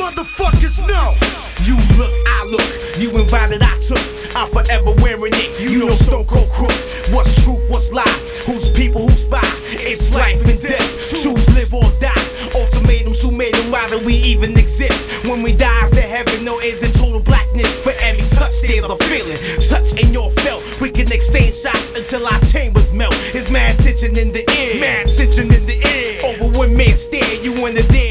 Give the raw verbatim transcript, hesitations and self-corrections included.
motherfuckers know. You look, I look, you invited, I took. I'm forever wearing it, you know Stone Cold Crook. What's truth, what's lie, who's people, who's spy. It's life and death, choose live or die. Ultimatums, who made them, why do we even exist? When we die, is there heaven, no is in total blackness. For every touch there's a feeling, touch in your felt. We can exchange shots until our chambers melt. It's mad tension in the air, mad tension in the air. Over one man stare, you in the dead.